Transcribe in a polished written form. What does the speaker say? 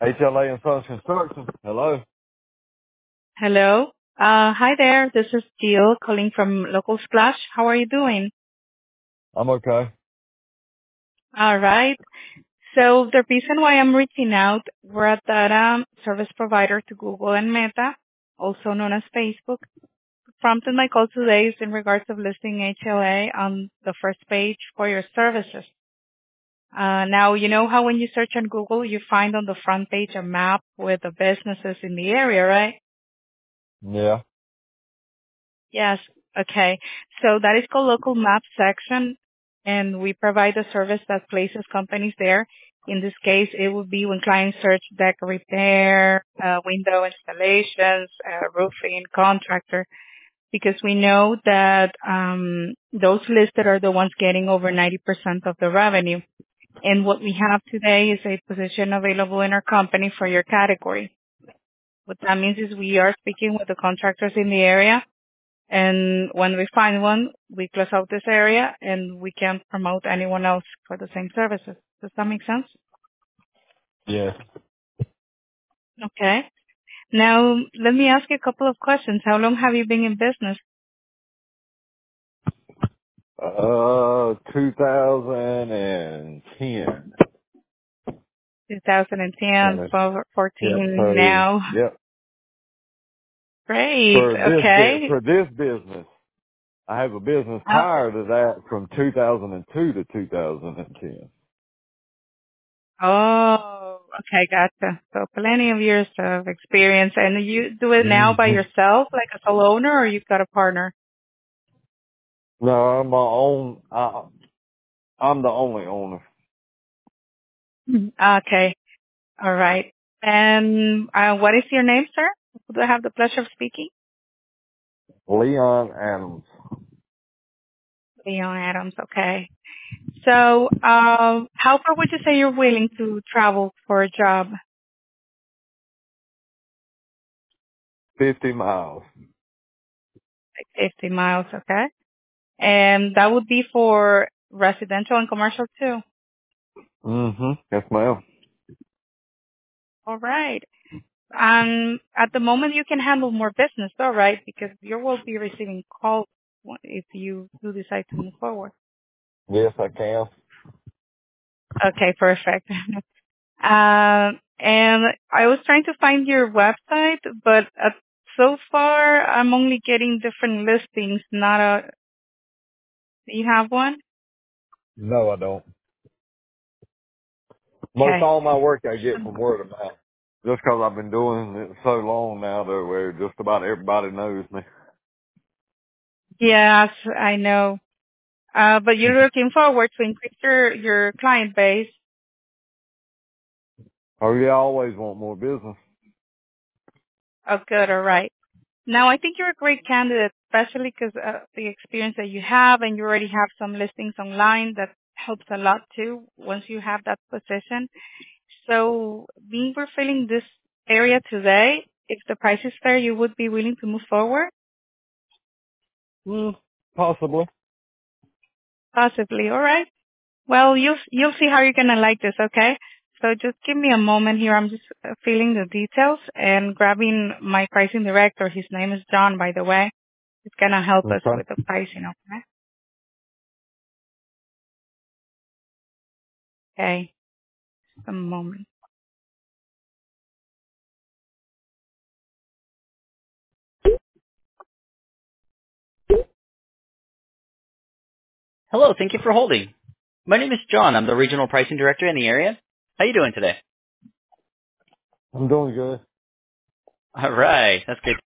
HLA and Sons Construction. Hello. Hello. Hi there. This is Jill calling from Local Splash. How are you doing? I'm okay. All right. So the reason why I'm reaching out, we're a data service provider to Google and Meta, also known as Facebook. Prompted my call today is in regards of listing HLA on the first page for your services. Now, you know how when you search on Google, you find on the front page a map with the businesses in the area, right? Yeah. Yes. Okay. So that is called local map section, and we provide a service that places companies there. In this case, it would be when clients search deck repair, window installations, roofing contractor, because we know that those listed are the ones getting over 90% of the revenue. And what we have today is a position available in our company for your category. What that means is we are speaking with the contractors in the area, and when we find one, we close out this area and we can't promote anyone else for the same services. Does that make sense? Yeah. Okay. Now, let me ask you a couple of questions. How long have you been in business? 2010. 2010, Uh, yep. 14 So, now. yep. Great. Okay. For this business, I have a business Oh, prior to that from 2002 to 2010. okay. Gotcha. So plenty of years of experience. And you do it now by Mm-hmm. yourself, like a sole owner, or you've got a partner? No, I'm my own. I'm the only owner. Okay. All right. And what is your name, sir? Do I have the pleasure of speaking? Leon Adams. Leon Adams. Okay. So, how far would you say you're willing to travel for a job? 50 miles. Like 50 miles. Okay. And that would be for residential and commercial too. Mm-hmm. Yes, ma'am. All right. At the moment you can handle more business, though, right? Because you will be receiving calls if you do decide to move forward. Yes, I can. Okay. Perfect. And I was trying to find your website, but so far I'm only getting different listings, not a, do you have one? No, I don't. Most Okay. all my work I get from word of mouth. Just 'cause I've been doing it so long now that where just about everybody knows me. Yes, I know. But you're looking forward to increase your client base. Oh, yeah, I always want more business. Oh, good. All right. Now, I think you're a great candidate, especially because the experience that you have and you already have some listings online that helps a lot too once you have that position. So being we're filling this area today, if the price is fair, you would be willing to move forward? Possibly. Possibly. All right. Well, you'll see how you're gonna like this, okay? So just give me a moment here. I'm just filling the details and grabbing my pricing director. His name is John, by the way. He's gonna help us Okay. with the pricing, okay? Okay. Just a moment. Hello, thank you for holding. My name is John. I'm the regional pricing director in the area. How you doing today? I'm doing good. All right, that's great.